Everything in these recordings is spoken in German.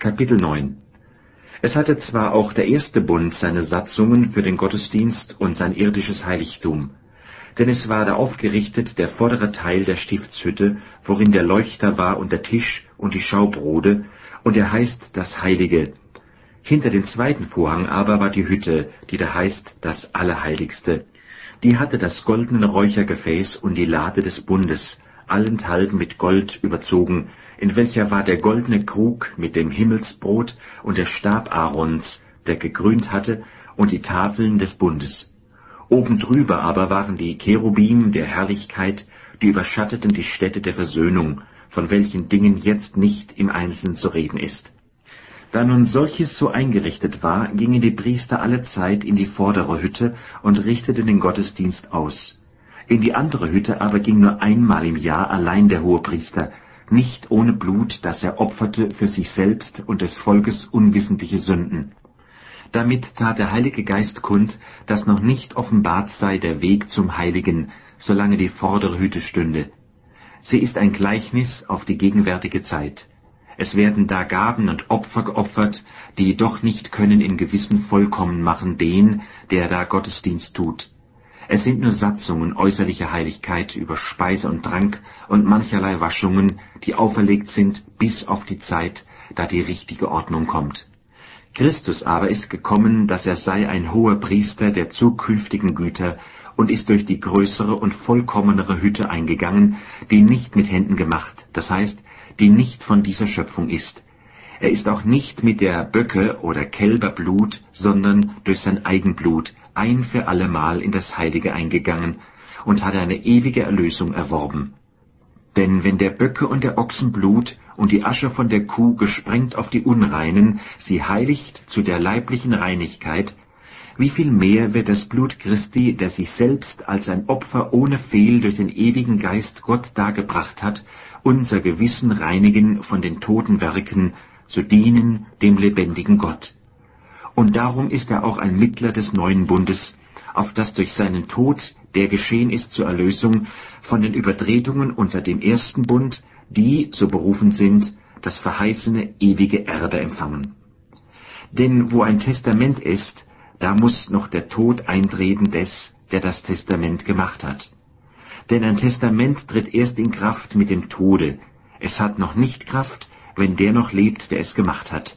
Kapitel 9. Es hatte zwar auch der erste Bund seine Satzungen für den Gottesdienst und sein irdisches Heiligtum, denn es war da aufgerichtet der vordere Teil der Stiftshütte, worin der Leuchter war und der Tisch und die Schaubrode, und er heißt das Heilige. Hinter dem zweiten Vorhang aber war die Hütte, die da heißt das Allerheiligste. Die hatte das goldene Räuchergefäß und die Lade des Bundes, allenthalben mit Gold überzogen, in welcher war der goldene Krug mit dem Himmelsbrot und der Stab Aarons, der gekrönt hatte, und die Tafeln des Bundes. Oben drüber aber waren die Cherubim der Herrlichkeit, die überschatteten die Stätte der Versöhnung, von welchen Dingen jetzt nicht im Einzelnen zu reden ist. Da nun solches so eingerichtet war, gingen die Priester allezeit in die vordere Hütte und richteten den Gottesdienst aus. In die andere Hütte aber ging nur einmal im Jahr allein der Hohepriester, nicht ohne Blut, das er opferte für sich selbst und des Volkes unwissentliche Sünden. Damit tat der Heilige Geist kund, dass noch nicht offenbart sei der Weg zum Heiligen, solange die vordere Hütte stünde. Sie ist ein Gleichnis auf die gegenwärtige Zeit. Es werden da Gaben und Opfer geopfert, die jedoch nicht können im Gewissen vollkommen machen den, der da Gottesdienst tut. Es sind nur Satzungen äußerlicher Heiligkeit über Speise und Trank und mancherlei Waschungen, die auferlegt sind bis auf die Zeit, da die richtige Ordnung kommt. Christus aber ist gekommen, dass er sei ein hoher Priester der zukünftigen Güter und ist durch die größere und vollkommenere Hütte eingegangen, die nicht mit Händen gemacht, das heißt, die nicht von dieser Schöpfung ist. Er ist auch nicht mit der Böcke oder Kälber Blut, sondern durch sein Eigenblut ein für allemal in das Heilige eingegangen und hat eine ewige Erlösung erworben. Denn wenn der Böcke und der Ochsen Blut und die Asche von der Kuh gesprengt auf die Unreinen sie heiligt zu der leiblichen Reinigkeit, wie viel mehr wird das Blut Christi, der sich selbst als ein Opfer ohne Fehl durch den ewigen Geist Gott dargebracht hat, unser Gewissen reinigen von den toten Werken, zu dienen dem lebendigen Gott. Und darum ist er auch ein Mittler des neuen Bundes, auf das durch seinen Tod, der geschehen ist zur Erlösung, von den Übertretungen unter dem ersten Bund, die, so berufen sind, das verheißene ewige Erbe empfangen. Denn wo ein Testament ist, da muss noch der Tod eintreten des, der das Testament gemacht hat. Denn ein Testament tritt erst in Kraft mit dem Tode, es hat noch nicht Kraft, wenn der noch lebt, der es gemacht hat.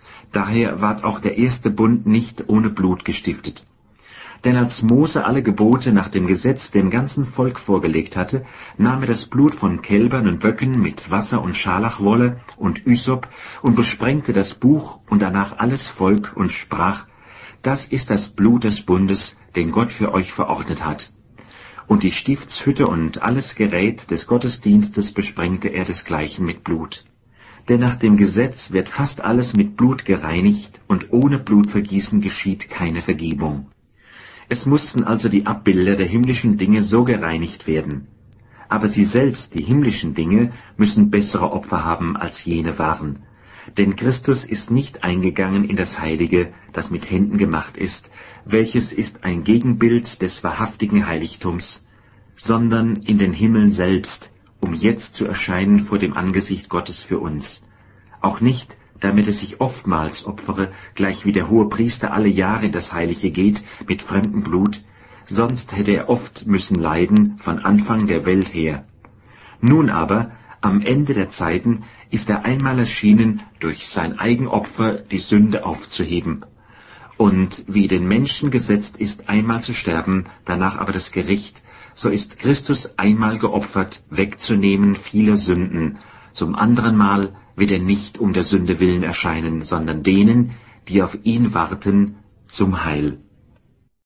Daher ward auch der erste Bund nicht ohne Blut gestiftet. Denn als Mose alle Gebote nach dem Gesetz dem ganzen Volk vorgelegt hatte, nahm er das Blut von Kälbern und Böcken mit Wasser und Scharlachwolle und Ysop und besprengte das Buch und danach alles Volk und sprach, das ist das Blut des Bundes, den Gott für euch verordnet hat. Und die Stiftshütte und alles Gerät des Gottesdienstes besprengte er desgleichen mit Blut. Denn nach dem Gesetz wird fast alles mit Blut gereinigt, und ohne Blutvergießen geschieht keine Vergebung. Es mussten also die Abbilder der himmlischen Dinge so gereinigt werden. Aber sie selbst, die himmlischen Dinge, müssen bessere Opfer haben, als jene waren. Denn Christus ist nicht eingegangen in das Heilige, das mit Händen gemacht ist, welches ist ein Gegenbild des wahrhaftigen Heiligtums, sondern in den Himmeln selbst, um jetzt zu erscheinen vor dem Angesicht Gottes für uns. Auch nicht, damit er sich oftmals opfere, gleich wie der Hohepriester alle Jahre in das Heilige geht, mit fremdem Blut, sonst hätte er oft müssen leiden von Anfang der Welt her. Nun aber, am Ende der Zeiten, ist er einmal erschienen, durch sein Eigenopfer die Sünde aufzuheben. Und wie den Menschen gesetzt ist, einmal zu sterben, danach aber das Gericht, so ist Christus einmal geopfert, wegzunehmen vieler Sünden. Zum anderen Mal wird er nicht um der Sünde willen erscheinen, sondern denen, die auf ihn warten, zum Heil.